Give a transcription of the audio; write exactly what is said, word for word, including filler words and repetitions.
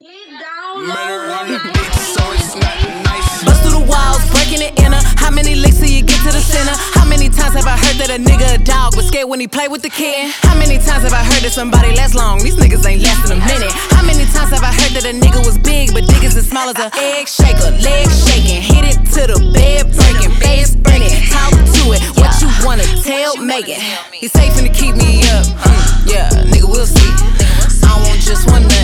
Murder on the beat, so it's not nice. Bust through the walls, breaking it inner. How many licks till you get to the center? How many times have I heard that a nigga a dog but scared when he play with the kid? How many times have I heard that somebody lasts long? These niggas ain't lasting a minute. How many times have I heard that a nigga was big but dick is as small as a egg shaker? Leg shaking, hit it to the bed breaking, face in it, talk to it. What you wanna tell, make it. He's safe to keep me up. Mm, yeah, nigga, we'll see. I want just one.